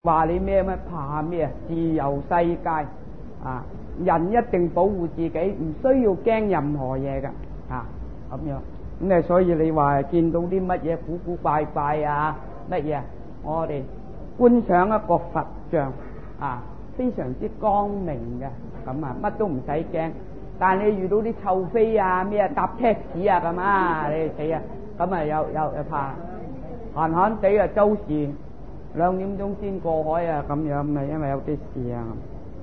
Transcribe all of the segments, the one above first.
話你咩咩怕咩啊？自由世界啊，人一定保護自己，唔需要驚任何嘢噶啊咁樣。咁啊，所以你話見到啲乜嘢古古怪怪啊乜嘢，我哋觀賞一個佛像啊，非常之光明嘅，咁啊乜都唔使驚。但係你遇到啲臭飛啊咩搭 taxi 啊咁啊，你死啊！咁啊又怕閒閒地啊，周時2點鐘先過海啊，咁樣咪因為有啲事啊，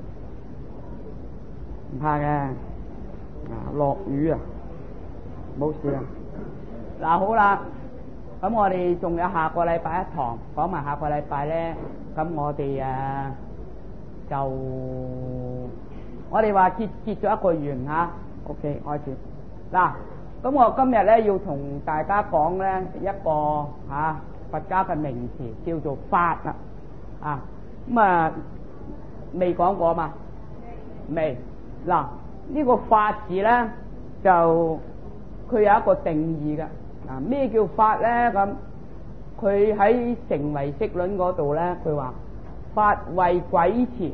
唔怕嘅。啊，落雨啊，冇事啊。嗱好啦，咁我哋仲有下個禮拜一堂，講埋下個禮拜咧，咁我哋我哋話結咗一個緣嚇 ，OK 開始。嗱，咁我今日咧要同大家講咧一個佛家嘅名詞叫做法啦，咁未講過嘛？未。嗱，呢個法字咧就佢有一個定義嘅。咩叫法咧？咁佢喺成唯識論嗰度咧，佢話法為軌持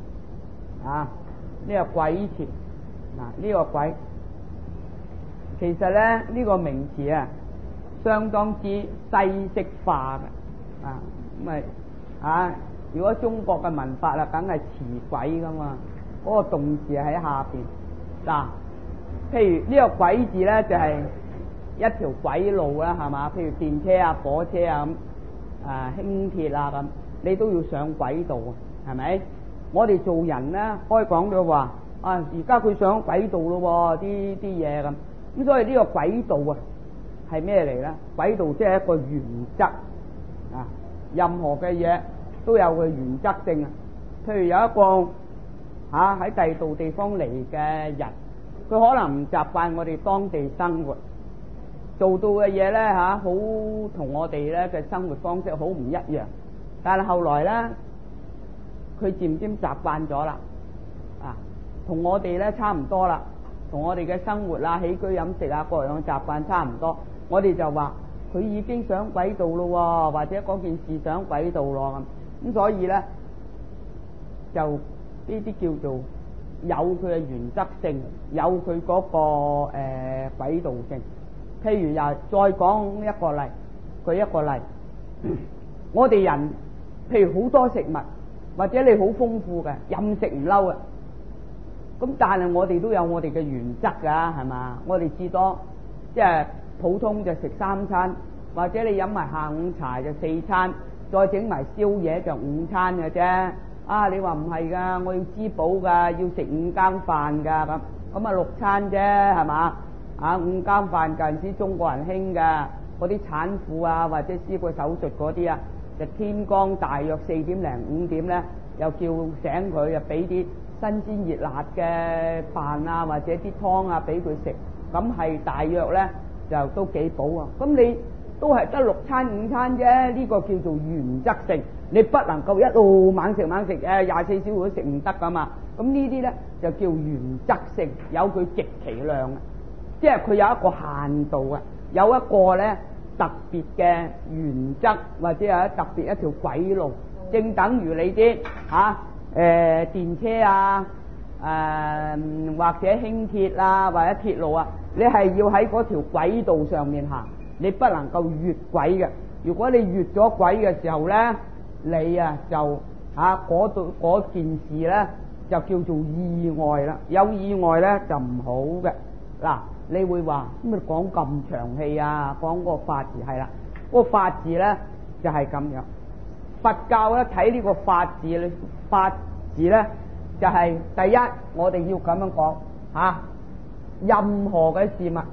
呢個軌持呢個軌，其實咧呢個名詞啊相當之西式化嘅咁如果中國嘅文法梗係持軌噶嘛，嗰個動詞喺下邊嗱。譬如呢個軌字咧就係一條軌路啦，係嘛？譬如電車啊、火車啊咁輕鐵啊咁，你都要上軌道啊，係咪？我哋做人咧開講咗話而家佢上軌道咯，啲嘢咁所以呢個軌道係咩嚟咧？軌道即係一個原則任何嘅嘢都有個原則性啊。譬如有一個喺第二度地方嚟嘅人，佢可能唔習慣我哋當地生活，做到嘅嘢咧好同我哋咧嘅生活方式好唔一樣。但係後來咧，佢漸漸習慣咗啦，同我哋咧差唔多啦，同我哋嘅生活起居飲食各樣習慣差唔多。我哋就話佢已經上軌道咯，或者嗰件事上軌道咯咁所以咧就呢啲叫做有佢嘅原則性，有佢嗰個軌道性。譬如又再講一個例，舉一個例，我哋人譬如好多食物，或者你好豐富嘅任食唔嬲嘅，咁但係我哋都有我哋嘅原則㗎，係嘛？我哋至多即係普通就食3餐，或者你飲埋下午茶就4餐，再整埋宵夜就5餐嘅啫。你話唔係㗎，我要滋補㗎，要食5更飯㗎咁6餐啫，係嘛？5更飯嗰陣時中國人興㗎，嗰啲產婦或者施過手術嗰啲就天光大約4點零5點咧，又叫醒佢，又俾啲新鮮熱辣嘅飯或者啲湯俾佢食，咁係大約咧就都幾補啊。咁你都係得6餐5餐啫，呢個叫做原則性，你不能夠一路猛食24小時都食唔得噶嘛。咁呢啲咧就叫原則性，有佢極其量即係佢有一個限度有一個咧特別嘅原則，或者有特別一條軌路，正等於你啲電車或者輕鐵或者鐵路你係要喺嗰條軌道上面行，你不能夠越軌嘅。如果你越咗軌嘅時候咧，你就嗰件事咧就叫做意外啦。有意外咧就唔好嘅。嗱，你會話咁咪講咁長氣講個法字係啦，嗰個法字咧就係咁樣。佛教咧睇呢個法字咧就係第一，我哋要咁樣講任何嘅事物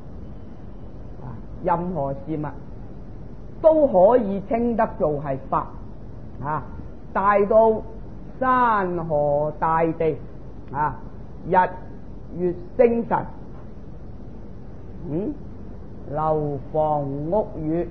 任何事物都可以稱得做係法大到山河大地日月星辰樓房屋宇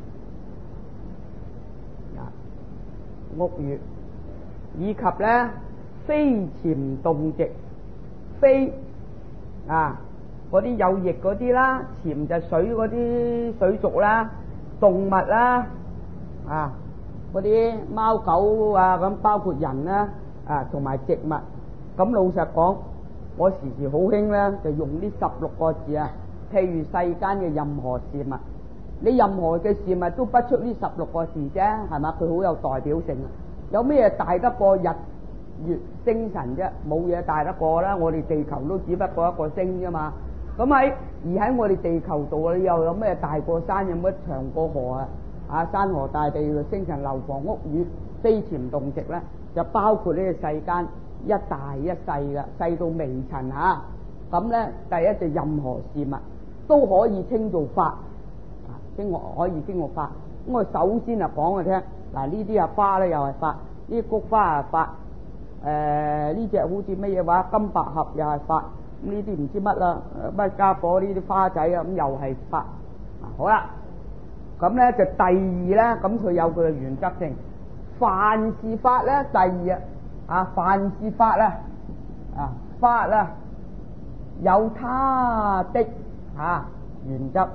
以及咧飛潛動植，飛嗰啲有翼嗰啲啦，潛就水嗰啲水族啦，動物啦嗰啲貓狗啊，咁包括人啦同埋植物。咁老實講，我時時好興咧，就用呢16個字啊，譬如世間嘅任何事物，你任何嘅事物都不出呢16個字啫，係嘛？佢好有代表性啊！有咩大得過日月星辰啫？冇嘢大得過啦！我哋地球都只不過一個星啫嘛。咁喺我哋地球度，你又有咩大過山？有乜長過河啊？山河大地、星辰樓房屋宇、飛潛動植咧，就包括呢個世間一大一細嘅，細到微塵嚇。咁咧，第一就任何事物都可以稱做法，可以稱做法。咁我首先啊講佢聽，嗱呢啲啊花咧又係法，呢啲菊花啊法，呢隻好似乜嘢話金百合又係法，咁呢啲唔知乜啦，乜家伙呢啲花仔啊咁又係法。好啦，咁咧就第二咧，咁佢有佢嘅原則性。凡是法咧，第二凡是法咧，法啦有他的原則。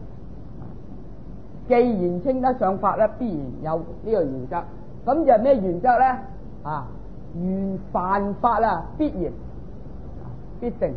既然稱得上法咧，必然有呢個原則。咁就係咩原則咧？凡法必然必定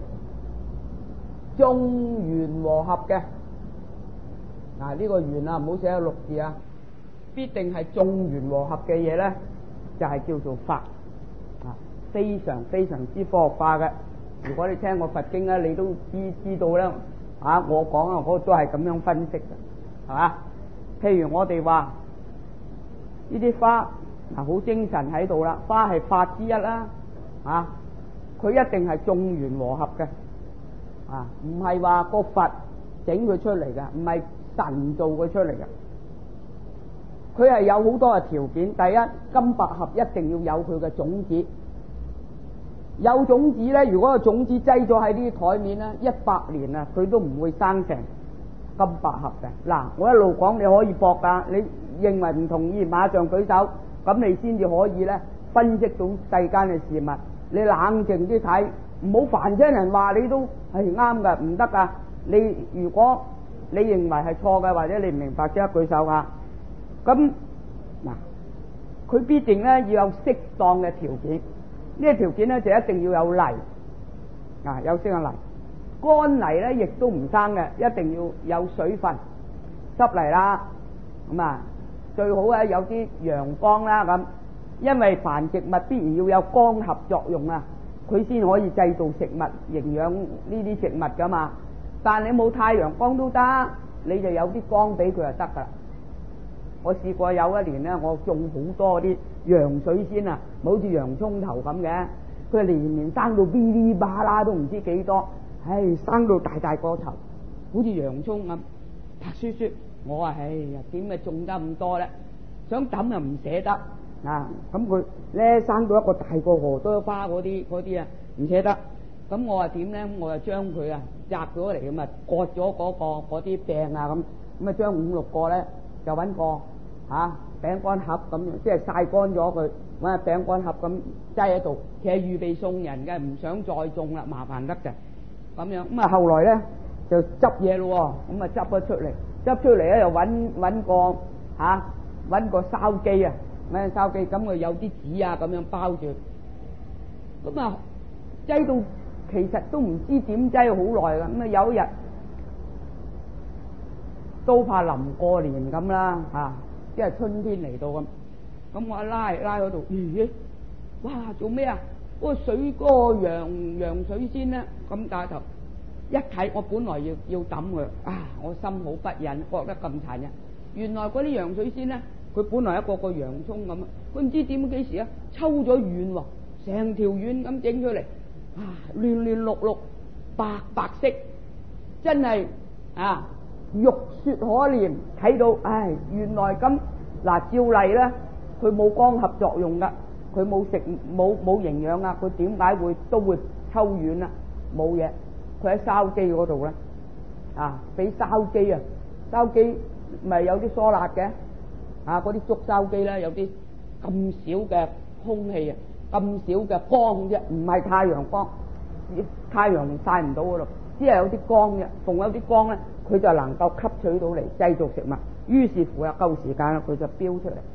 眾緣和合嘅。呢個緣唔好寫咗6字啊！必定係眾緣和合嘅嘢咧，就係叫做法。非常非常之科學化嘅。如果你聽過佛經咧，你都知道咧。我講我都係咁樣分析嘅，係嘛？譬如我哋話呢啲花好精神喺度啦，花係法之一啦，佢一定係眾緣和合嘅，唔係話個佛整佢出嚟嘅，唔係神做佢出嚟嘅，佢係有好多嘅條件。第一，金百合一定要有佢嘅種子，有種子咧，如果個種子擠咗喺呢啲台面咧，100年啊，佢都唔會生成金百合嘅。嗱，我一路講你可以駁㗎，你認為唔同意馬上舉手，咁你先至可以咧分析到世間嘅事物。你冷靜啲睇，唔好煩親人話你都係啱㗎，唔得㗎。你如果你認為係錯嘅，或者你唔明白，即刻舉手啊！咁佢必定咧要有適當嘅條件。呢個條件咧就一定要有泥，有適當泥。乾泥咧亦都唔生嘅，一定要有水分，濕泥啦。咁最好咧有啲陽光啦咁，因為凡植物必然要有光合作用啊，佢先可以製造食物、營養呢啲食物噶嘛。但你冇太陽光都得，你就有啲光俾佢就得噶啦。我試過有一年咧，我種好多啲洋水仙啊，好似洋葱頭咁嘅，佢年年生到嗶哩吧啦都唔知幾多，生到大大個頭，好似洋葱咁白雪雪。我話點解種得咁多咧？想抌又唔捨得咁佢咧生到一個大過荷多花嗰啲啊，唔捨得。咁我話點咧？我就將佢摘咗嚟咁割咗嗰啲柄咁將5-6個咧就揾個餅乾盒咁，即係曬乾咗佢，揾個餅乾盒咁擠喺度，其實預備送人嘅，唔想再種啦，麻煩得嘅咁樣。咁後來咧就執嘢咯，咁執咗出嚟，咧又揾個筲箕揾個筲箕，咁佢有啲紙咁樣包住，咁擠到其實都唔知點擠好耐啦。咁有一日都怕臨過年咁啦即係春天嚟到咁我一拉嗰度，哇做咩啊？嗰個洋水仙咧咁大頭，一睇我本來要抌佢我心好不忍，覺得咁殘忍。原來嗰啲洋水仙咧，佢本來一個個洋葱咁佢唔知點幾時抽咗軟喎，成條軟咁整出嚟，亂亂綠綠，白色，真係玉雪可憐。睇到原來咁照例咧，佢冇光合作用噶，佢冇營養佢點解都會抽軟冇嘢。佢喺筲箕嗰度咧俾筲箕筲箕咪有啲疏辣嘅嗰啲竹筲箕咧，有啲咁少嘅空氣咁少嘅光啫，唔係太陽光，太陽曬唔到嗰度，只係有啲光啫。逢有啲光咧，佢就能夠吸取到嚟製造食物。於是乎夠時間啦，佢就飆出嚟。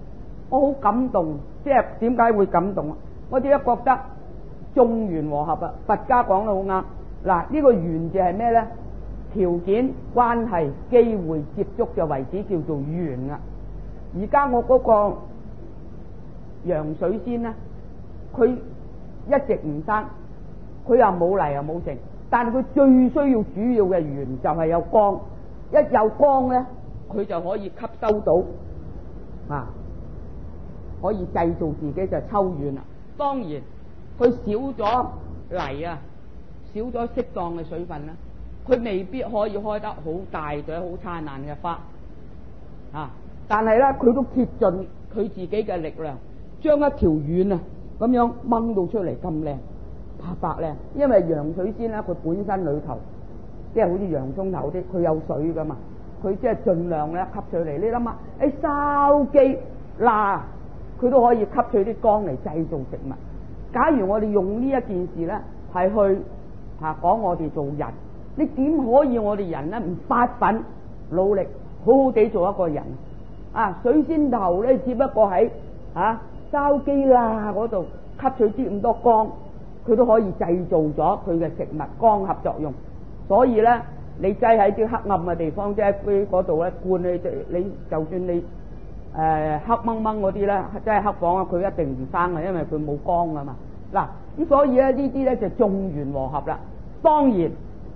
我好感動，即係點解會感動啊？我哋都覺得眾緣和合啊！佛家講得好啱。嗱，呢個緣字係咩咧？條件、關係、機會、接觸嘅為止叫做緣啊！而家我嗰個洋水仙咧，佢一直唔生，佢又冇嚟又冇剩，但係佢最需要主要嘅緣就係有光，一有光咧，佢就可以吸收到啊，可以製造自己就抽遠啦。當然，佢少咗泥啊，少咗適當嘅水分啦，佢未必可以開得好大朵、好燦爛嘅花啊！但係咧，佢都竭盡佢自己嘅力量，將一條遠啊咁樣掹到出嚟咁靚，白靚。因為洋水仙咧，佢本身裏頭即係好似洋葱頭啲，佢有水噶嘛，佢即係盡量咧吸水嚟。你諗下，筲箕嗱，佢都可以吸取啲光嚟製造食物。假如我哋用呢一件事咧，係去講我哋做人，你點可以我哋人咧唔發奮努力，好好地做一個人啊？水仙頭咧，只不過喺筲箕啦嗰度吸取啲咁多光，佢都可以製造咗佢嘅食物光合作用。所以咧，你擠喺啲黑暗嘅地方，即係嗰度咧灌你就算你黑掹掹嗰啲咧，即係黑房啊，佢一定唔生嘅，因為佢冇光啊嘛。嗱，咁所以咧呢啲咧就眾緣和合啦。當然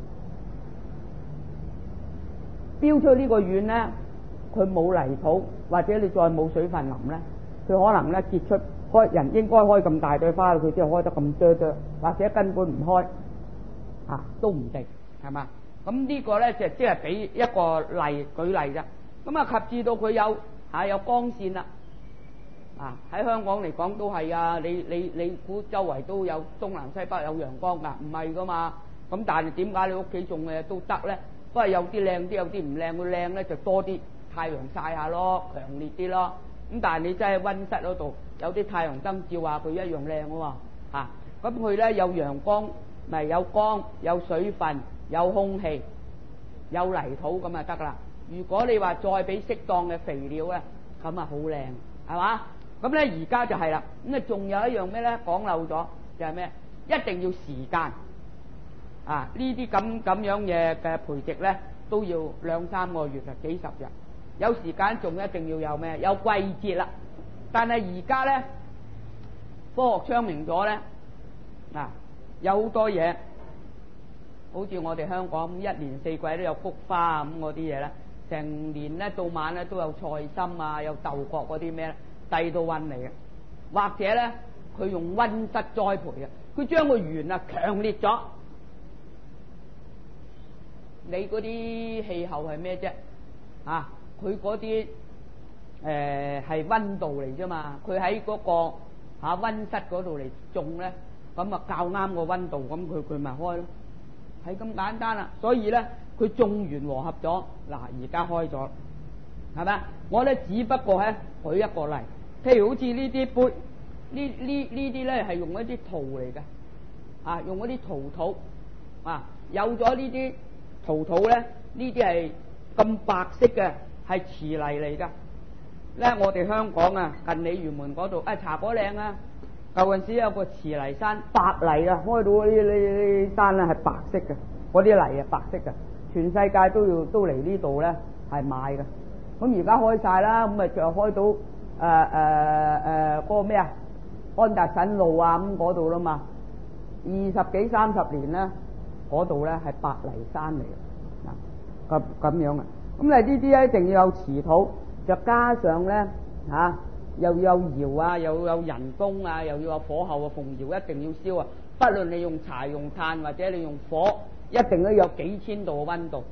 標出呢個院咧，佢冇泥土或者你再冇水分淋咧，佢可能咧結出開人應該開咁大對花，佢只係開得咁多多，或者根本唔開都唔定，係嘛？咁呢個咧就即係俾一個例舉例啫。咁啊及至到佢有光線啦，喺香港嚟講都係啊！你估周圍都有東南西北有陽光㗎？唔係㗎嘛。咁但係點解你屋企種嘅都得咧？不過有啲靚啲，有啲唔靚。佢靚咧就多啲太陽曬下咯，強烈啲咯。咁但係你真係溫室嗰度有啲太陽燈照下，佢一樣靚㗎喎。咁佢咧有陽光，咪有光，有水分，有空氣，有泥土咁就得啦。如果你話再俾適當嘅肥料咧，咁啊好靚，係嘛？咁咧而家就係啦。咁啊仲有一樣咩咧？講漏咗就係咩？一定要時間呢啲咁樣嘅培植咧，都要2-3個月啊，幾十日。有時間仲一定要有咩？有季節啦。但係而家咧，科學昌明咗咧，有好多嘢，好似我哋香港咁，一年四季都有菊花咁嗰啲嘢咧，成年咧到晚咧都有菜心啊，有豆角嗰啲咩咧，遞到運嚟嘅。或者咧，佢用溫室栽培嘅，佢將個緣強烈咗。你嗰啲氣候係咩啫？佢嗰啲係溫度嚟啫嘛。佢喺嗰個溫室嗰度嚟種咧，咁啊較啱個溫度，咁佢咪開咯，係咁簡單啦。所以咧，佢眾緣和合咗，而家開咗，係咪？我咧只不過咧舉一個例，譬如好似呢啲杯，呢啲咧係用一啲陶嚟嘅，用嗰啲陶土，有咗呢啲陶土咧，呢啲係咁白色嘅，係瓷泥嚟噶。咧我哋香港近鯉魚門嗰度茶果嶺舊陣時有個瓷泥山，白泥開到呢山咧係白色嘅，嗰啲泥白色嘅，全世界都嚟呢度咧係買嘅。咁而家開晒啦，咁咪就開到嗰個咩安達臣路咁嗰度啦嘛。20幾30年咧，嗰度咧係白泥山嚟嘅，咁樣啊。咁呢啲咧一定要有瓷土，就加上咧又要有窯又要有人工又要有火候鳳窯一定要燒不論你用柴用炭或者你用火，一定都有幾千度嘅溫度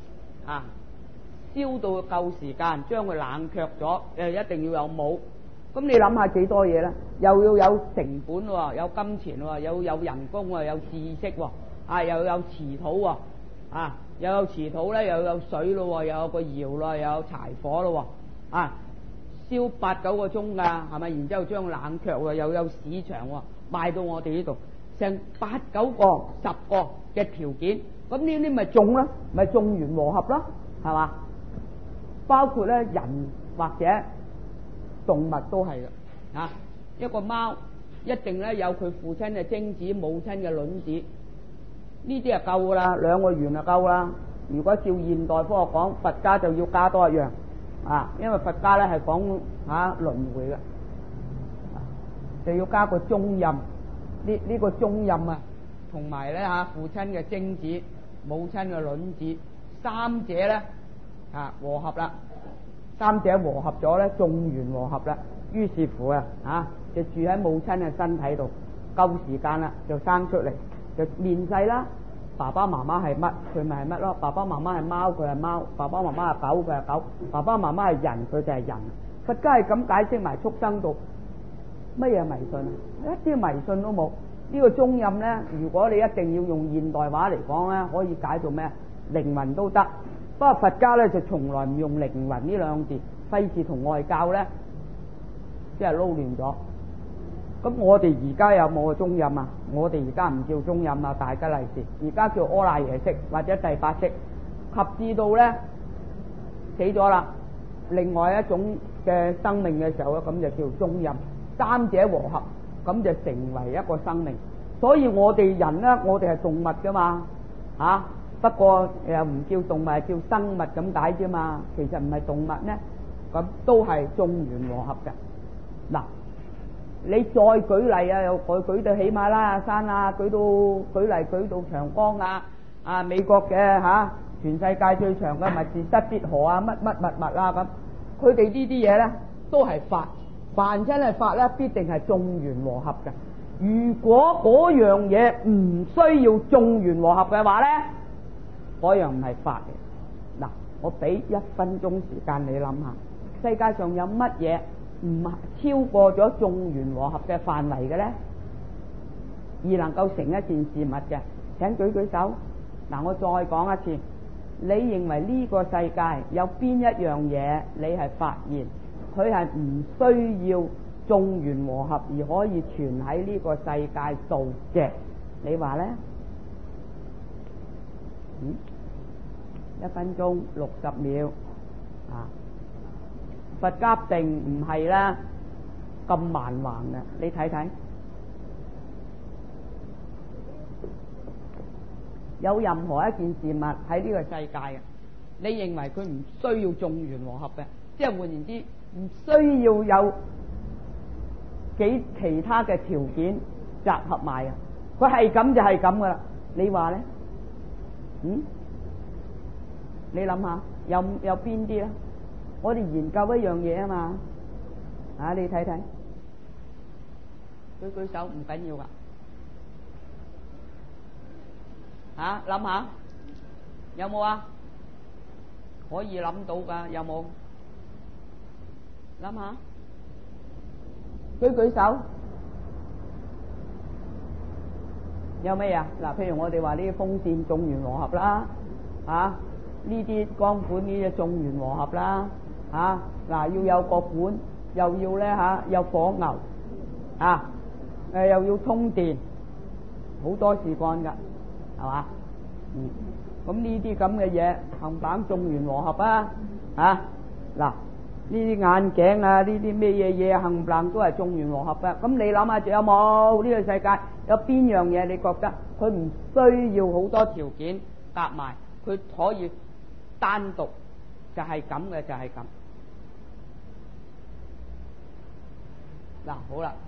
燒到夠時間，將佢冷卻咗，一定要有帽。咁你諗下幾多嘢咧？又要有成本喎，有金錢喎，有人工喎，有知識喎，又有瓷土喎，又有瓷土咧，又有水咯，又有個窯咯，又有柴火咯，燒8-9個鐘㗎，係咪？然之後將冷卻喎，又有市場喎，賣到我哋呢度成8-9個、10個嘅條件，咁呢啲咪種啦，咪眾緣和合啦，係嘛？包括咧人或者動物都係嘅。一個貓一定咧有佢父親嘅精子、母親嘅卵子，呢啲就夠噶啦，2個圓就夠啦。如果照現代科學講，佛家就要加多一樣因為佛家咧係講輪迴嘅，就要加個中陰。呢個中陰同埋咧父親嘅精子、母親嘅卵子，三者咧和合啦，三者和合咗咧，眾緣和合啦。於是乎就住喺母親嘅身體度，夠時間啦就生出嚟，就面世啦。爸爸媽媽係乜，佢咪係乜咯？爸爸媽媽係貓，佢係貓；爸爸媽媽係狗，佢係狗；爸爸媽媽係人，佢就係人。佛家係咁解釋埋畜生道，乜嘢迷信？一啲迷信都冇。呢個中陰咧，如果你一定要用現代話嚟講咧，可以解做咩？靈魂都得。不過佛家咧就從來唔用靈魂呢兩字，費事同外教咧即係撈亂咗。咁我哋而家有冇個中陰啊？我哋而家唔叫中陰啊，大吉利是，而家叫阿賴耶識或者第八識，及至到咧死咗啦，另外一種嘅生命嘅時候咧，咁就叫中陰，三者和合，咁就成為一個生命。所以我哋人咧，我哋係動物噶嘛不過又唔叫動物，係叫生物咁解啫嘛。其實唔係動物咧，咁都係眾緣和合嘅。嗱，你再舉例又舉到喜馬拉雅山舉到長江美國嘅全世界最長嘅密士塞必河乜咁，佢哋呢啲嘢咧都係法，凡親係法咧，必定係眾緣和合嘅。如果嗰樣嘢唔需要眾緣和合嘅話咧，嗰樣唔係法嘅。嗱，我俾1分鐘時間你諗下，世界上有乜嘢唔超過咗眾緣和合嘅範圍嘅咧，而能夠成一件事物嘅？請舉舉手。嗱，我再講一次，你認為呢個世界有邊一樣嘢你係發現佢係唔需要眾緣和合而可以存喺呢個世界度嘅？你話咧？1分鐘60秒佛家定唔係啦咁蠻橫嘅，你睇睇有任何一件事物喺呢個世界你認為佢唔需要眾緣和合嘅，即係換言之唔需要有其他嘅條件集合埋佢係咁就係咁噶啦。你話咧？你諗下有邊啲咧？我哋研究一樣嘢啊嘛，你睇睇，舉手唔緊要噶，諗下有冇啊？可以諗到噶，有冇？諗下，舉手，有咩啊？嗱，譬如我哋話呢啲風扇眾緣和合啦，呢啲光管呢啲眾緣和合啦，嗱要有個管，又要咧有火牛，又要充電，好多事幹噶，係嘛？咁呢啲咁嘅嘢冚唪唥眾緣和合嗱呢啲眼鏡呢啲咩嘢冚唪唥都係眾緣和合嘅。咁你諗下，仲有冇呢個世界有邊樣嘢你覺得佢唔需要好多條件夾埋，佢可以單獨就係咁嘅，就係咁。嗱，好啦，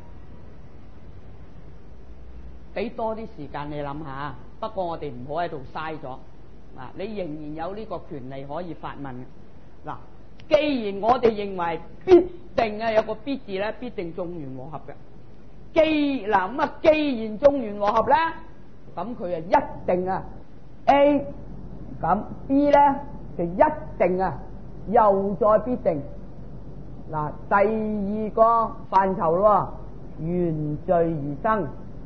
俾多啲時間你諗下。不過我哋唔好喺度嘥咗。你仍然有呢個權利可以發問。嗱，既然我哋認為必定有個必字咧，必定眾緣和合嘅。既然眾緣和合咧，咁佢一定A， 咁 B 咧就一定又再必定。嗱，第二個範疇咯，緣聚而生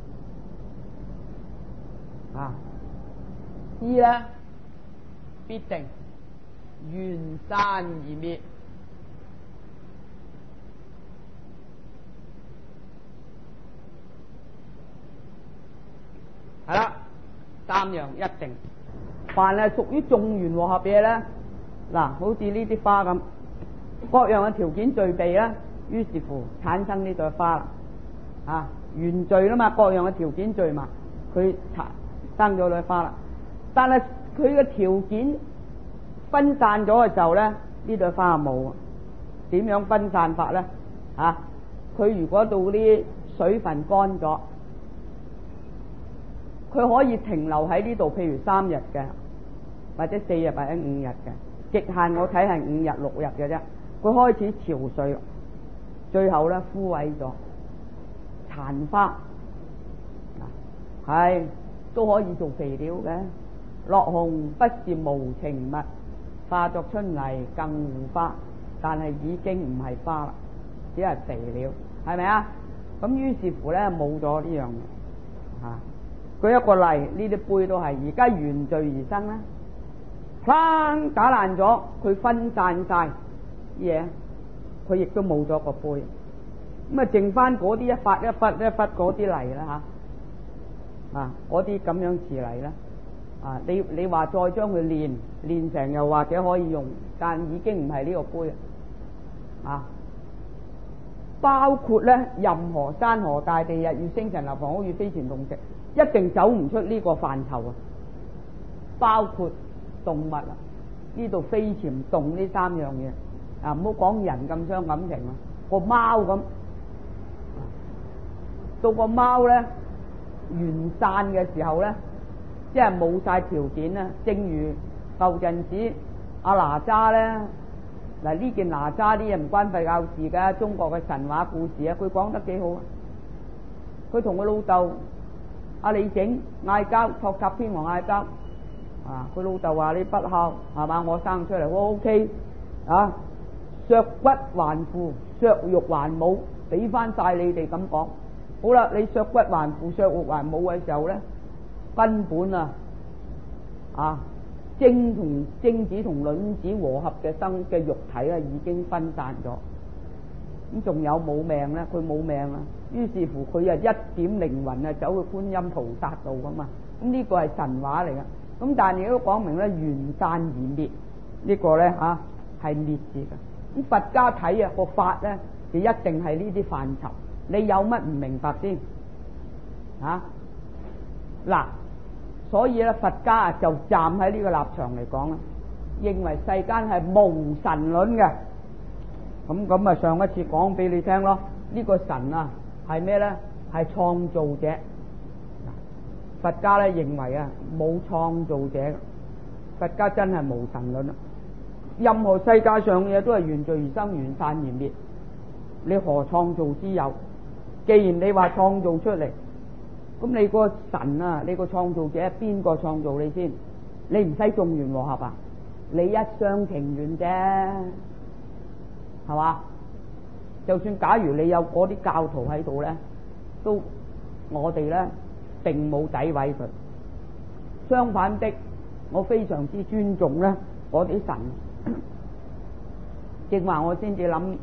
C 咧必定緣散而滅。係啦，3樣一定。凡係屬於眾緣和合嘅嘢咧，嗱，好似呢啲花咁，各樣嘅條件具備咧， 於是乎產生呢朵花啦，啊，緣聚啦嘛，各樣嘅條件聚埋，佢生咗朵花啦。但係佢嘅條件分散咗嘅時候咧，呢朵花冇。點樣分散法咧？啊，佢如果到啲水分乾咗，佢可以停留喺呢度，譬如3日嘅，或者4日或者5日嘅，極限我睇係5日6日嘅啫。佢開始潮水，最後咧枯萎咗，殘花，係都可以做肥料嘅。落紅不是無情物，化作春泥更護花，但係已經唔係花啦，只係肥料，係咪啊？咁於是乎咧冇咗呢樣嘢。舉一個例，呢啲杯都係而家緣聚而生啦，砰打爛咗，佢分散晒嘢，佢亦都冇咗個杯，咁啊剩翻嗰啲一忽一忽一忽嗰啲泥啦吓，嗰啲咁樣瓷泥啦，你話再將佢練成又或者可以用，但已經唔係呢個杯啊。包括咧任何山河大地、日月星辰流房屋宇飛泉動植，一定走唔出呢個範疇啊。包括動物啊，呢度飛潛動呢3樣嘢啊，唔好講人咁傷感情啊，個貓咁，到個貓咧緣散嘅時候咧，即係冇晒條件啦。正如舊陣時阿哪吒咧。嗱，呢件哪吒啲嘢唔關佛教事噶，中國嘅神話故事啊，佢講得幾好啊！佢同佢老豆阿李靖嗌交，托塔天王嗌交啊！佢老豆話你不孝係嘛，我生出嚟我 OK 啊，削骨還父，削肉還母，俾翻晒你哋咁講。好啦，你削骨還父，削肉還母嘅時候咧，根本精子同卵子和合嘅肉體啊，已經分散咗。咁仲有冇命咧？佢冇命啦。於是乎佢啊一點靈魂啊走去觀音菩薩度噶嘛。咁呢個係神話嚟噶。咁但係亦都講明咧，緣散而滅呢個咧係滅字嘅。咁佛家睇個法咧就一定係呢啲範疇。你有乜唔明白先？嗱。所以咧，佛家就站喺呢個立場嚟講啦，認為世間係無神論嘅。咁啊，上一次講俾你聽咯。呢個神啊係咩咧？係創造者。佛家咧認為啊冇創造者，佛家真係無神論啦。任何世界上嘅嘢都係緣聚而生，緣散而滅。你何創造之有？既然你話創造出嚟，咁你個神啊，你個創造者邊個創造你先？你唔使眾緣和合啊，你一廂情願啫，係嘛？就算假如你有嗰啲教徒喺度咧，都我哋咧並冇詆毀佢。相反的，我非常之尊重咧嗰啲神。正話我先至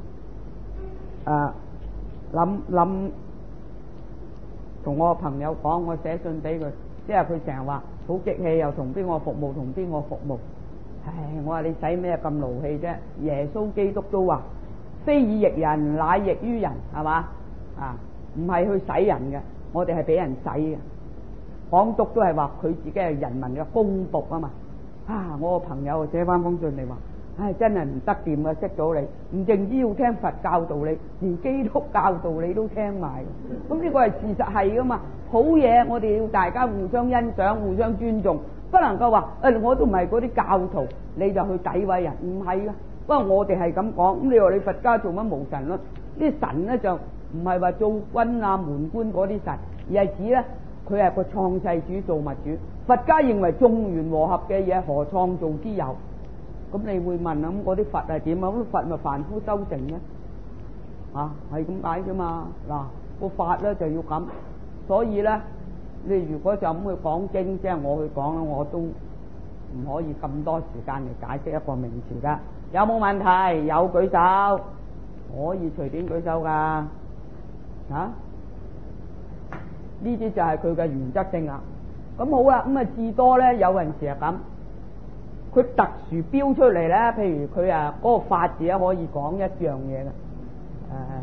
同我朋友講，我寫信俾佢，即係佢成日話好激氣，又同邊個服務，同邊個服務。唉，我話你使咩咁勞氣啫？耶穌基督都話，非以役人，乃役於人，係嘛？唔係去使人嘅，我哋係俾人使嘅。港督都係話佢自己係人民嘅公僕啊嘛。我個朋友寫翻封信嚟話，真係唔得掂啊！識到你，唔淨止要聽佛教道理，連基督教道理都聽埋。咁呢個係事實係噶嘛？好嘢，我哋要大家互相欣賞、互相尊重，不能夠話我都唔係嗰啲教徒，你就去詆毀人，唔係噶。不過我哋係咁講，咁你話你佛家做乜無神論？啲神咧就唔係話做軍啊、門官嗰啲神，而係指咧佢係個創世主、造物主。佛家認為眾緣和合嘅嘢，何創造之有？咁你會問咁嗰啲佛係點啊？咁佛咪凡夫修成嘅，係咁解啫嘛。嗱，個法咧就要咁，所以咧你如果就咁去講經，即係我去講啦，我都唔可以咁多時間嚟解釋一個名詞噶。有冇問題？有舉手，可以隨便舉手噶。呢啲就係佢嘅原則性啦。咁好啦，咁至多咧有陣時係咁。佢特殊標出嚟咧，譬如佢嗰個法字可以講一樣嘢嘅，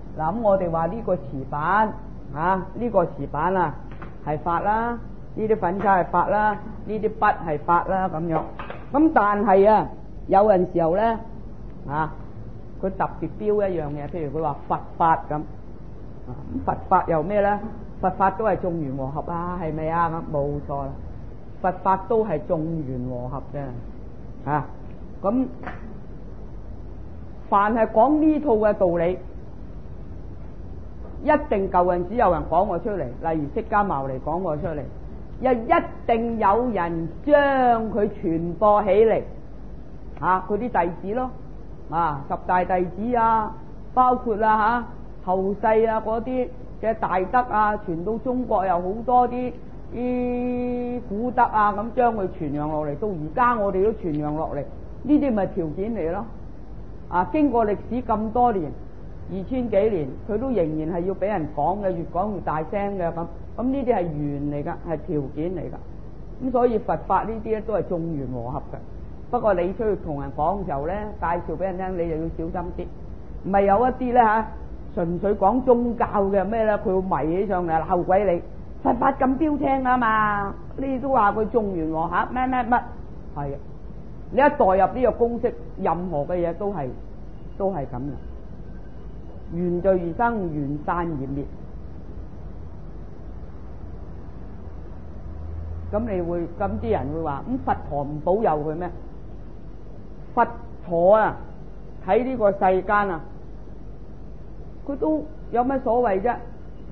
嗱，咁我哋話呢個瓷板啊，呢個瓷板啊係法啦，呢啲粉刷係法啦，呢啲筆係法啦咁樣。咁但係啊，有陣時候咧啊，佢特別標一樣嘢，譬如佢話佛法咁，咁佛法又咩咧？佛法都係眾緣和合啊，係咪啊？咁冇錯啦，佛法都係眾緣和合嘅啊。咁凡係講呢套嘅道理，一定舊陣時有人講過出嚟，例如釋迦牟尼講過出嚟，又一定有人將佢傳播起嚟啊！佢啲弟子咯，啊十大弟子啊，包括啦後世啊嗰啲嘅大德啊，傳到中國有好多啲古德啊，咁將佢傳揚落嚟，到而家我哋都傳揚落嚟，呢啲咪條件嚟咯。啊，經過歷史咁多年，2000幾年，佢都仍然係要俾人講嘅，越講越大聲嘅咁。咁呢啲係緣嚟噶，係條件嚟噶。咁所以佛法呢啲咧都係眾緣和合嘅。不過你出去同人講嘅時候咧，介紹俾人聽，你就要小心啲。唔係有一啲咧純粹講宗教嘅咩咧，佢會迷起上嚟鬧鬼你。佛法咁標青啊嘛，你都話佢眾緣和合乜乜乜，係啊。你一代入呢個公式，任何嘅嘢都係咁嘅，緣聚而生，緣散而滅。咁啲人會話：咁佛陀唔保佑佢咩？佛陀啊，喺呢個世間啊，佢都有乜所謂啫？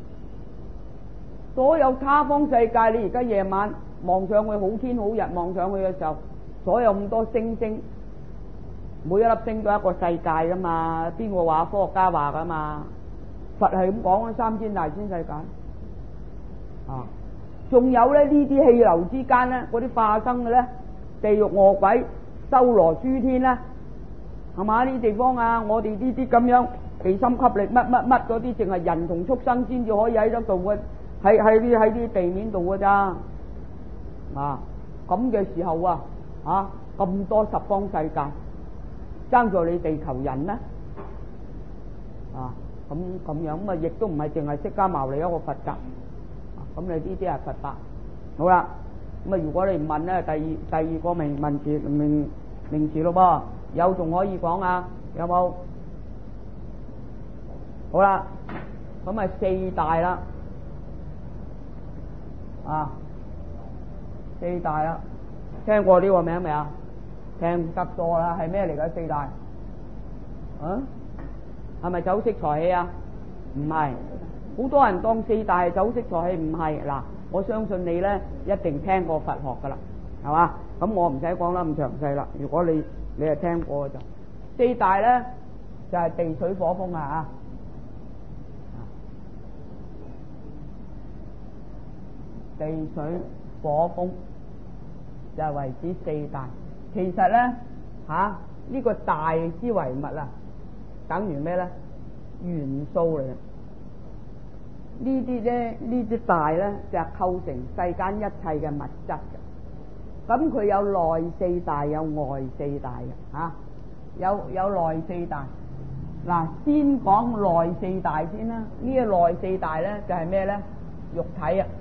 所有他方世界，你而家夜晚望上去好天好日，望上去嘅時候，所有咁多星星，每一粒星都係一個世界噶嘛？邊個話？科學家話噶嘛？佛係咁講，3000大千世界啊！仲有咧，呢啲氣流之間咧，嗰啲化生嘅咧，地獄餓鬼、修羅諸天啦，係嘛？呢啲地方啊，我哋呢啲咁樣地心吸力乜乜乜嗰啲，淨係人同畜生先至可以喺得度嘅，喺啲地面度嘅咋啊？咁嘅時候啊！啊！咁多十方世界，爭在你地球人咩？啊！咁樣咁啊，亦都唔係淨係釋迦牟尼一個佛教。咁你呢啲係佛法。好啦，咁啊，如果你唔問咧，第二個名詞咯噃，有仲可以講啊？有冇？好啦，咁啊四大啦，啊四大啦。聽過呢個名未啊？聽得多啦，係咩嚟㗎？四大啊？係咪酒色財氣啊？唔係，好多人當四大係酒色財氣，唔係。嗱，我相信你咧一定聽過佛學㗎啦，係嘛？咁我唔使講啦，咁詳細啦。如果你係聽過就四大咧就係地水火風啊！地水火風就係為之四大。其實咧呢個大之為物啊，等於咩咧？元素嚟嘅。呢啲大咧就係構成世間一切嘅物質嘅。咁佢有內四大，有外四大嘅有內四大。嗱，先講內四大先啦。呢個內四大咧就係咩咧？肉體啊，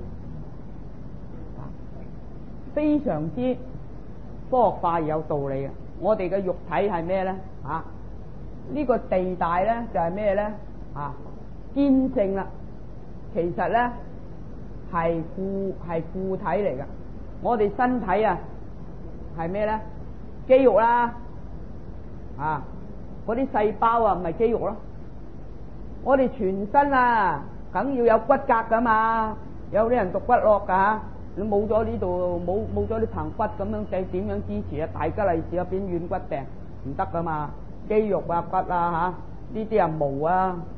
非常之科學化而有道理嘅。我哋嘅肉體係咩咧？呢個地大咧就係咩咧？堅性啦。其實咧係固體嚟嘅。我哋身體啊係咩咧？肌肉啦，嗰啲細胞啊唔係肌肉咯。我哋全身啊梗要有骨骼噶嘛。有啲人讀骨骼噶，你冇咗呢度冇咗啲棚骨咁樣，計點樣支持啊？大吉利是啊，變軟骨病唔得噶嘛。肌肉啊骨啊呢啲啊毛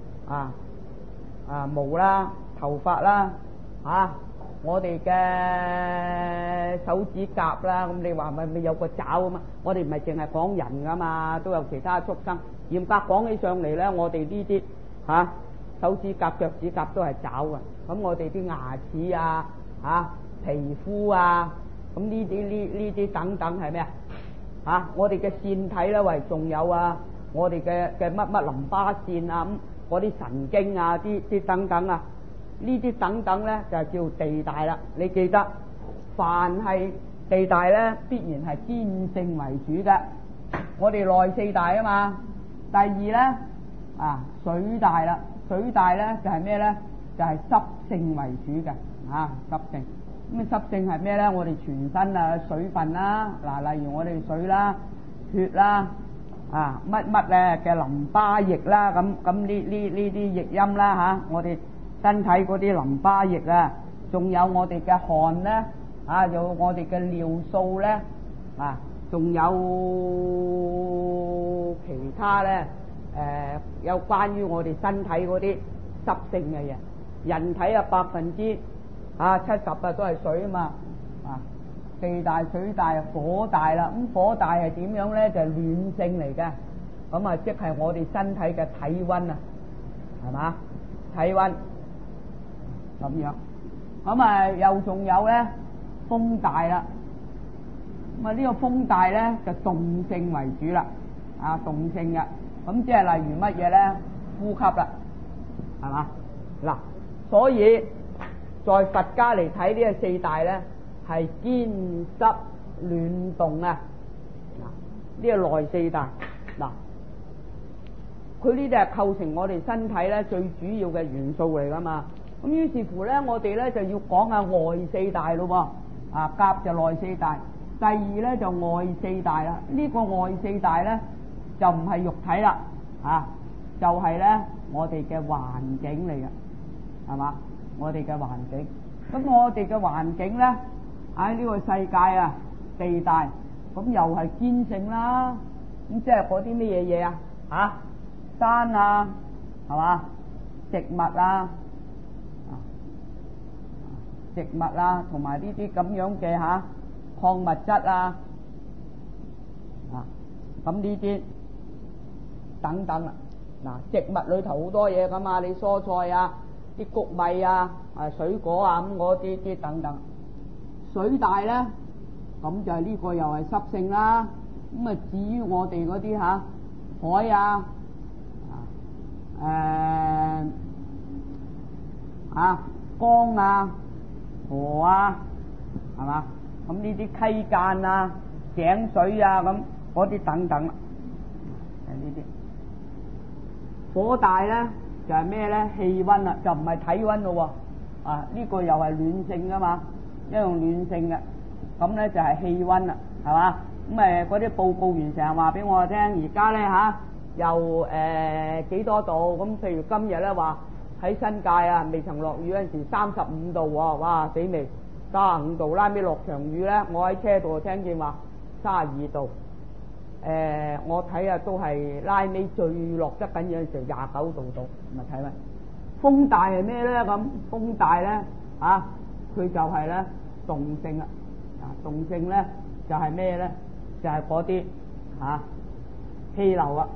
啊毛啦，頭髮啦我哋嘅手指甲啦，咁你話咪有個爪啊嘛？我哋唔係淨係講人噶嘛，都有其他畜生。嚴格講起上嚟咧，我哋呢啲手指甲、腳趾甲都係爪噶。咁我哋啲牙齒皮膚啊，咁呢啲等等係咩我哋嘅腺體啦，仲有我哋嘅乜乜淋巴腺啊， 嗰啲神經啊，啲等等啊，呢啲等等咧就叫地大啦。你記得，凡係地大咧，必然係堅性為主嘅。我哋內四大啊嘛。第二咧水大啦，水大咧就係咩咧？就係濕性為主嘅濕性。咁濕性係咩咧？我哋全身水分啦，例如我哋水啦、血啦、乜咧嘅淋巴液啦，咁呢啲液音啦我哋身體嗰啲淋巴液啊，仲有我哋嘅汗咧有我哋嘅尿素咧仲有其他咧有關於我哋身體嗰啲濕性嘅嘢。人體70%都係水啊嘛，地大、水大、火大啦。咁火大係點樣咧？就係暖性嚟嘅，咁即係我哋身體嘅體溫啊，係嘛？體溫咁樣，咁又仲有咧風大啦。咁呢個風大咧就動性為主啦，動性嘅，咁即係例如乜嘢咧？呼吸啦，係嘛？嗱，所以在佛家嚟睇呢個四大咧，係堅濕暖動啊！呢個內四大，佢呢啲係構成我哋身體咧最主要嘅元素嚟噶嘛。咁於是乎咧，我哋咧就要講下外四大咯喎。甲就內四大，第二咧就外四大啦。呢個外四大咧就唔係肉體啦，就係咧我哋嘅環境嚟嘅，係嘛？我哋嘅環境，咁我哋嘅環境咧喺呢個世界地大，咁又係堅性啦。咁即係嗰啲咩嘢啊？山啊，係嘛？植物啊，同埋呢啲咁樣嘅礦物質啊，咁呢啲等等啦。植物裏頭好多嘢噶嘛，你蔬菜啊。啲穀米啊、水果啊咁嗰啲等等。水大咧，咁就係呢個又係濕性啦。咁至於我哋嗰啲海啊、江啊、河啊，係嘛？咁呢啲溪澗啊、井水啊咁嗰啲等等啦，呢啲。火大咧就係咩咧？氣溫啦，就唔係體溫咯喎。呢個又係暖性噶嘛，一樣暖性嘅。咁咧就係氣溫啦，係嘛？咁嗰啲報告員成日話俾我聽，而家咧又幾多度？咁譬如今日咧話喺新界未曾落雨嗰陣時35度喎，哇死未！35度拉尾落場雨咧，我喺車度聽見話32度。我睇都係拉尾最落得緊要嘅時候29度度，咪睇咩？風大係咩咧？咁風大咧佢就係咧動性啦。動性咧就係咩咧？就係嗰啲氣流啊。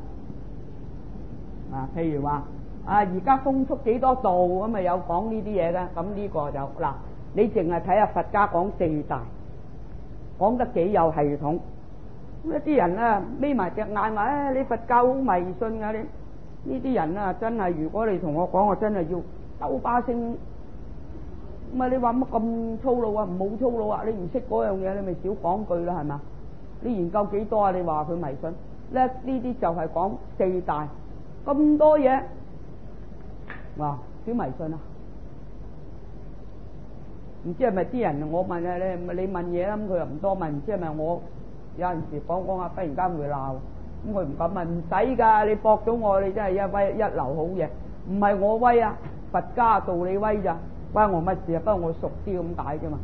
譬如話而家風速幾多度咁咪有講呢啲嘢嘅。咁呢個就你淨係睇下佛家講四大，講得幾有系統。一啲人眯埋隻眼話你佛教好迷信㗎，你呢啲人真係，如果你同我講，我真係要兜巴星。咁你話乜咁粗魯啊？唔好粗魯啊！你唔識嗰樣嘢，你咪少講句啦，係嘛？你研究幾多啊？你話佢迷信咧？呢啲就係講四大咁多嘢，少迷信啊？唔知係咪啲人？我問你問嘢啦，咁佢又唔多問，唔知係咪我？有陣時講下，忽然間會鬧，咁佢唔敢問，唔使㗎，你駁到我，你真係一威一流好嘢，唔係我威啊，佛家道理威咋，關我乜事啊？不過我熟啲咁解啫嘛。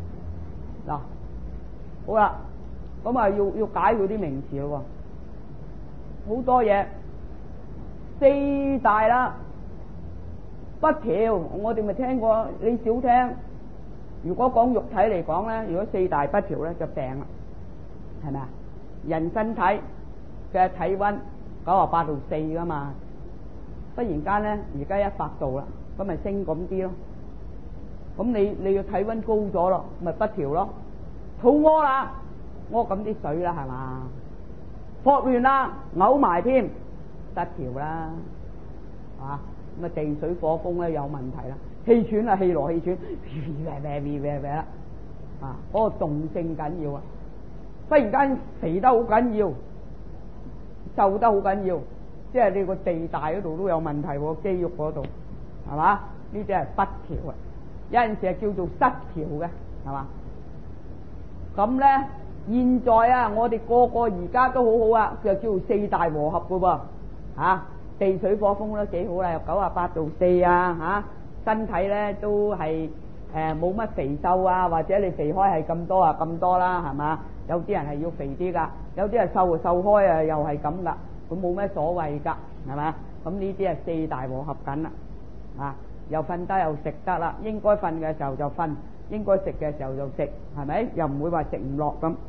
好啦，咁要解佢啲名詞咯喎，好多嘢，四大啦，不調，我哋咪聽過，你少聽。如果講肉體嚟講咧，如果四大不調咧，就病啦，係咪啊？人身體嘅體溫98度4噶嘛，忽然間咧而家100度啦，咁咪升咁啲咯。咁你要體溫高咗咯，咪不調咯。肚屙啦，屙咁啲水啦，係嘛？霍亂啦，嘔埋添，失調啦， 咁啊地水火風咧有問題啦，氣喘啊氣羅氣喘，啦，啊嗰個動性緊要啊，忽然間肥得好緊要，瘦得好緊要，即係你個地大嗰度都有問題喎，肌肉嗰度係嘛？呢啲係不調啊，有陣時係叫做失調嘅，係嘛？咁咧，現在啊，我哋個個而家都好好啊，就叫做四大和合噶噃，嚇地水火風都幾好啦，又98°4啊，嚇身體咧都係冇乜肥瘦啊，或者你肥開係咁多啊咁多啦，係嘛？有啲人係要肥啲噶，有啲係瘦就瘦開啊，又係咁噶，咁冇咩所謂噶，係嘛？咁呢啲係四大和合緊啦，啊又瞓得又食得啦，應該瞓嘅時候就瞓，應該食嘅時候就食，係咪？又唔會話食唔落咁。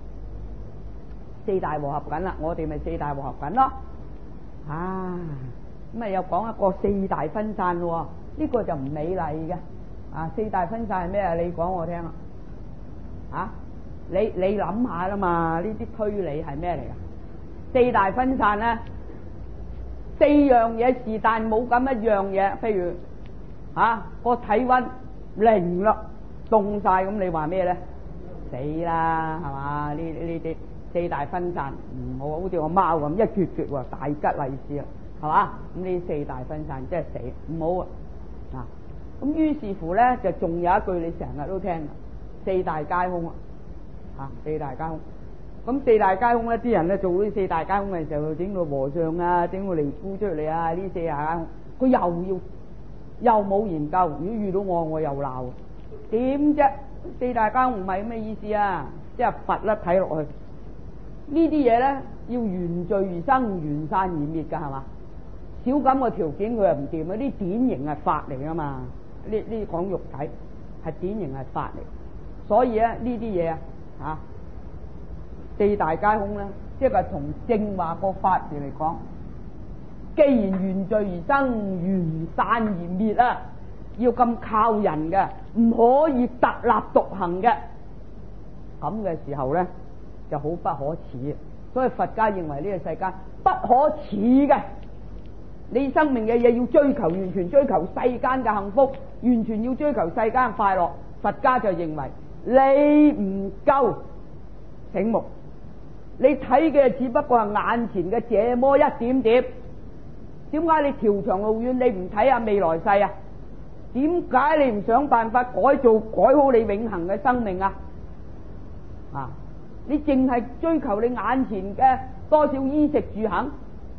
四大和合緊啦，我哋咪四大和合緊咯。啊，咁啊又講一個四大分散咯，呢個就唔美麗嘅。啊，四大分散係咩啊？你講我聽啊。啊，你諗下啦嘛，呢啲推理係咩嚟噶？四大分散咧，四樣嘢是但冇咁一樣嘢，譬如個體溫零啦，凍晒咁，你話咩咧？死啦，係嘛？呢啲四大分散唔好，好似個貓咁一撅撅喎，大吉利是啦，係嘛？咁呢四大分散即係死，唔好啊！咁於是乎咧，就仲有一句你成日都聽，四大皆空啊！四大皆空。咁四大皆空咧，啲人咧做呢四大皆空嘅時候，整到和尚啊，整個尼姑出嚟啊，呢四大皆空，佢又冇研究。如果遇到我又鬧，點啫？四大皆空唔係咩意思啊？即係佛啦，睇落去呢啲嘢咧，要緣聚而生，緣散而滅噶，係嘛？少咁個條件佢又唔掂啊！啲典型係法嚟噶嘛？呢講肉體係典型係法嚟，所以咧呢啲嘢啊四大皆空咧，即係同正話個法字嚟講，既然緣聚而生，緣散而滅啊，要咁靠人嘅，唔可以特立獨行嘅，咁嘅時候咧就好不可恥。所以佛家認為呢個世界不可恥嘅，你生命嘅嘢要追求，完全追求世間嘅幸福，完全要追求世間嘅快樂。佛家就認為你唔夠醒目，你睇嘅只不過係眼前嘅這麼一點點。點解你條長路遠，你唔睇下未來世啊？點解你唔想辦法改好你永恆嘅生命啊？你淨係追求你眼前嘅多少衣食住行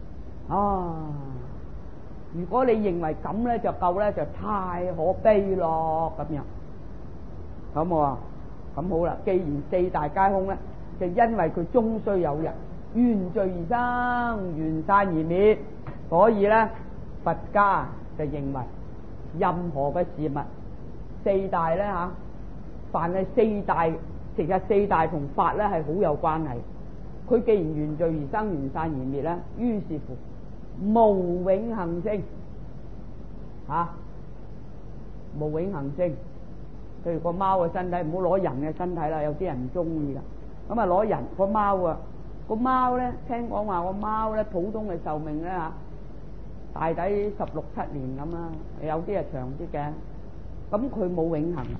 如果你認為咁咧就夠咧，就太可悲咯咁樣。好冇啊？咁好啦，既然四大皆空咧，就因為佢終須有日緣聚而生，緣散而滅，所以咧佛家就認為任何嘅事物四大咧凡係四大，其實四大同法咧係好有關係。佢既然緣聚而生，緣散而滅咧，於是乎無永恆性無永恆性。譬如個貓嘅身體，唔好攞人嘅身體啦，有啲人唔中意噶。咁攞人個貓咧，聽講話個貓咧普通嘅壽命咧大抵16-17年咁啦，有啲係長啲嘅。咁佢冇永恆。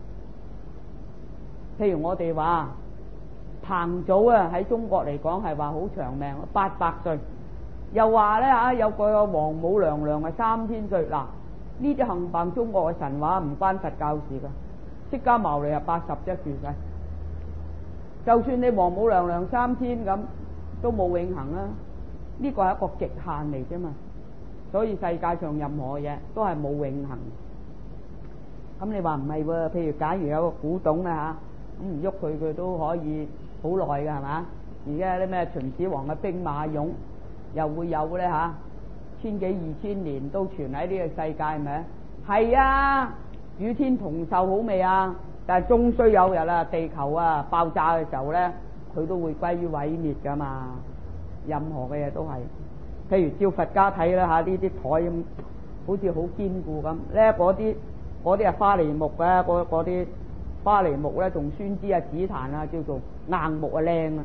譬如我哋話彭祖喺中國嚟講係話好長命，800歲。又話咧有個王母娘娘係3000歲。嗱，呢啲冚唪中國嘅神話，唔關佛教事噶。釋迦牟尼係80啫，住世。就算你王母娘娘3000咁，都冇永恆啦。呢個係一個極限嚟啫嘛。所以世界上任何嘢都係冇永恆。咁你話唔係喎？譬如假如有個古董咁唔喐佢都可以好耐噶，係嘛？而家啲咩秦始皇嘅兵馬俑又會有咧千幾2000年都存喺呢個世界，係咪？係啊，與天同壽好未啊？但係終須有日地球爆炸嘅時候咧，佢都會歸於毀滅噶嘛。任何嘅嘢都係，譬如照佛家睇啦呢啲台咁，好似好堅固咁咧。嗰啲係花梨木嘅，嗰啲花梨木咧，仲酸枝紫檀叫做硬木靚啊。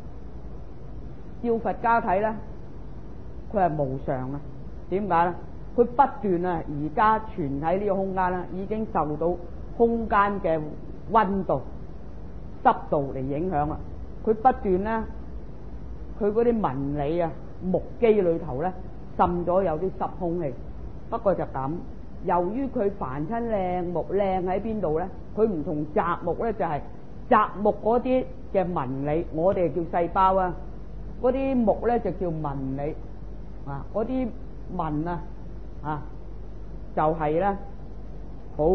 照佛家睇咧，佢係無常啊。點解咧？ 佢不斷啊，而家存喺呢個空間啦，已經受到空間嘅溫度、濕度嚟影響啦。佢不斷咧，佢嗰啲紋理啊、木基裏頭咧滲咗有啲濕空氣。不過就咁，由於佢凡親靚木，靚喺邊度咧？佢唔同雜木咧，就係雜木嗰啲嘅紋理，我哋叫細胞啊，嗰啲木咧就叫紋理啊，嗰啲紋啊就係咧好，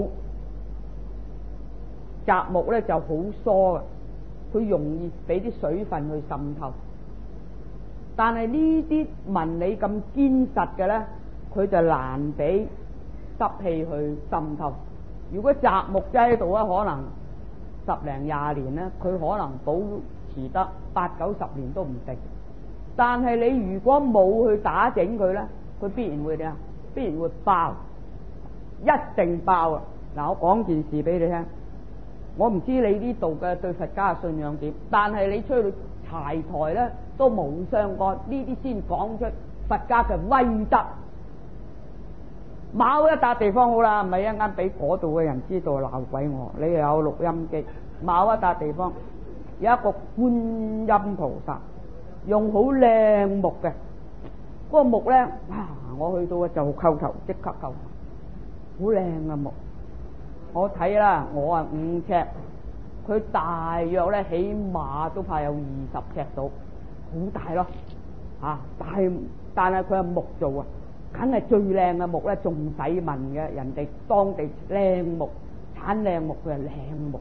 雜木咧就好疏嘅，佢容易俾啲水分去滲透。但係呢啲紋理咁堅實嘅咧，佢就難俾濕氣去滲透。如果雜木擠喺度啊，可能10零20年咧，佢可能保持得8、90年都唔定。但係你如果冇去打整佢咧，佢必然會點啊？必然會爆，一定爆啊！嗱，我講件事俾你聽，我唔知你呢度嘅對佛家嘅信仰點，但係你出去柴台咧都冇相干，呢啲先講出佛家嘅威德。某一笪地方好啦，唔係一間俾嗰度嘅人知道鬧鬼我。你又有錄音機，某一笪地方有一個觀音菩薩，用好靚木嘅，嗰個木咧，哇！我去到啊就叩頭，即刻叩頭，好靚嘅木。我睇啦，我啊5尺，佢大約咧起碼都怕有20尺到，好大咯，但係佢係木做啊。梗係最靚嘅木咧，仲使問嘅，人哋當地靚木產靚木，佢係靚木。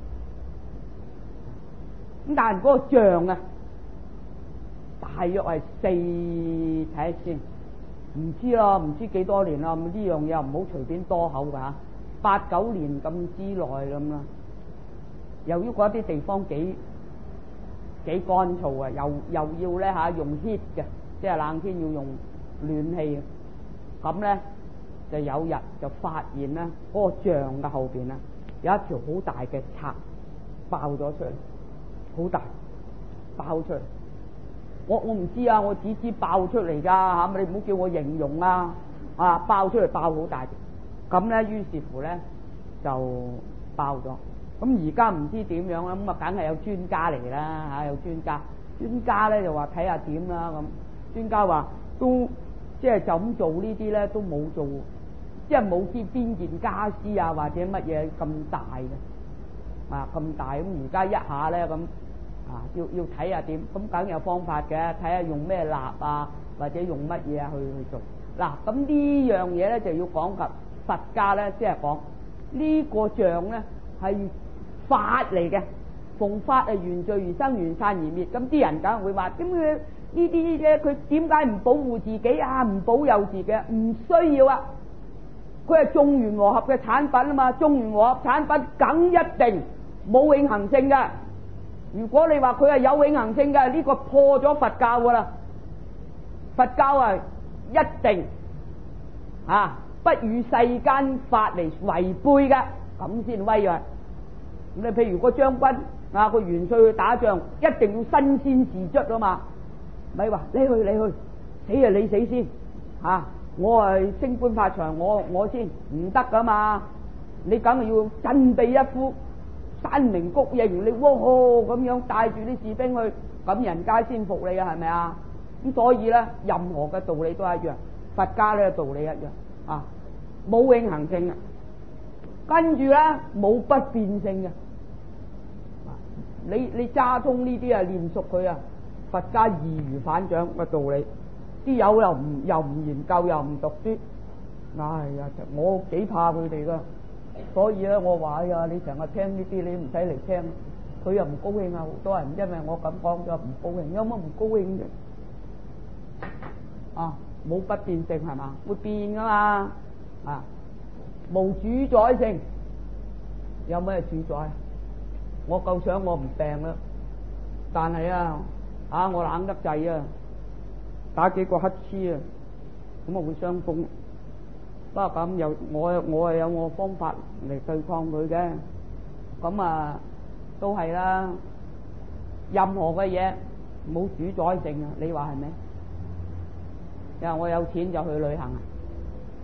咁但係嗰個像啊，大約係睇下先，唔知咯，唔知幾多年啦。咁呢樣嘢唔好隨便多口㗎嚇，8、9年咁之內咁啦。由於嗰啲地方幾乾燥啊，又要咧嚇用 heat 嘅，即係冷天要用暖氣。咁咧就有日就發現咧，嗰個像嘅後邊啊有一條好大嘅賊爆咗出嚟，好大爆出嚟。我唔知啊，我只知爆出嚟㗎嚇，你唔好叫我形容啊！爆出嚟爆好大，咁咧於是乎咧就爆咗。咁而家唔知點樣啦，咁啊梗係有專家嚟啦嚇，有專家咧就話睇下點啦咁。專家話都。即係就咁做呢啲咧，都冇做，即係冇知邊件家私啊，或者乜嘢咁大嘅咁大咁。而家一下咧咁要睇下點，咁梗有方法嘅，睇下用咩蠟啊，或者用乜嘢啊去做。嗱，咁呢樣嘢咧就要講及佛家咧，即係講呢個像咧係法嚟嘅，逢法係緣聚而生，緣散而滅。咁啲人梗係會話點佢？呢啲咧，佢點解唔保護自己啊？唔保佑自己？唔需要啊！佢係眾緣和合嘅產品啊嘛，眾緣和合產品梗一定冇永恆性噶。如果你話佢係有永恆性嘅，呢個破咗佛教噶啦。佛教啊，一定不與世間法嚟違背噶，咁先威啊！咁你譬如個將軍個元帥去打仗，一定要身先士卒啊嘛。咪話你去，死啊你死先我係升官發財，我先唔得噶嘛。你梗係要振臂一呼，山明谷應，你咁樣帶住啲士兵去，咁人家先服你啊，係咪啊？咁所以咧，任何嘅道理都一樣，佛家咧道理一樣冇永恆性嘅，跟住咧冇不變性嘅。你揸通呢啲練熟佢啊，佛家易如反掌嘅道理，啲友又唔研究，又唔讀書，哎呀，我幾怕佢哋噶。所以咧，我話呀，你成日聽呢啲，你唔使嚟聽，佢又唔高興啊！好多人因為我咁講咗唔高興，有乜唔高興嘅？冇不變性係嘛？會變噶嘛？無主宰性，有咩主宰？我夠想我唔病啦，但係我冷得滯啊，打幾個乞嗤啊，咁啊會傷風。不過咁我係有我方法嚟對抗佢嘅，咁都係啦。任何嘅嘢冇主宰性啊，你話係咪？因為我有錢就去旅行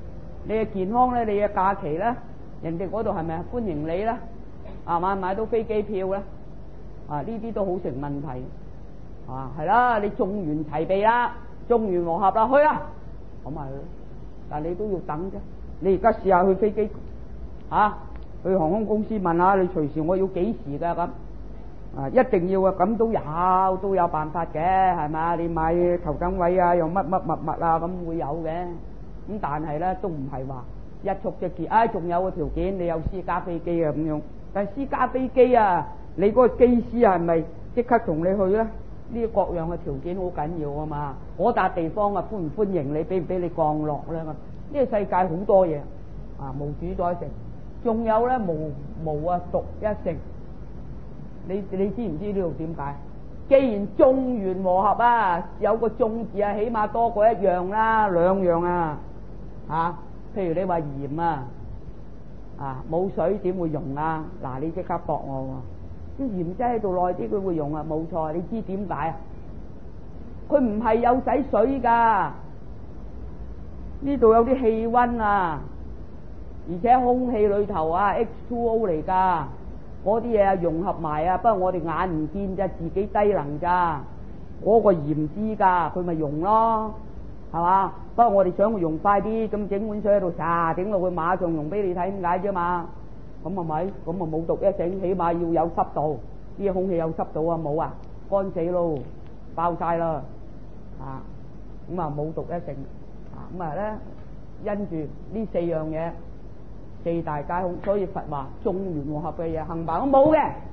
你嘅健康咧，你嘅假期咧，人哋嗰度係咪歡迎你咧？係嘛，買到飛機票咧？啊，呢啲都好成問題。啊，係啦，你眾緣齊備啦，眾緣和合啦，去啦，咁咪去咯。但係你都要等啫。你而家試下去飛機，去航空公司問下，你隨時我要幾時㗎咁？啊，一定要啊，咁都有辦法嘅，係嘛？你買頭等位啊，又乜乜物物啊，咁會有嘅。咁但係咧，都唔係話一觸即結。仲有個條件，你有私家飛機啊咁樣。但係私家飛機啊，你嗰個機師係咪即刻同你去咧？呢各樣嘅條件好緊要啊嘛。嗰笪地方啊，歡唔歡迎你，俾唔俾你降落咧？呢個世界好多嘢無主宰性，仲有咧無啊獨一性。你知唔知呢度點解？既然眾緣和合有個眾字起碼多過一樣啦，兩樣譬如你話鹽冇水點會溶啊？嗱，你即刻駁我喎，啲鹽擠喺度耐啲佢會溶啊，冇錯。你知點解啊？佢唔係有使水噶，呢度有啲氣溫而且空氣裏頭H2O 嚟噶。嗰啲嘢融合埋不過我哋眼唔見咋，自己低能咋。嗰個鹽知噶，佢咪溶咯，係嘛？不過我哋想佢溶快啲，咁整碗水喺度整落去，馬上溶俾你睇，點解啫嘛？咁係咪？咁啊冇毒一整，起碼要有濕度，啲空氣有濕度冇乾死咯，爆晒啦，咁冇毒一整，咁咧因住呢四樣嘢。四大皆空，所以佛話眾緣和合嘅嘢，行辦我冇嘅。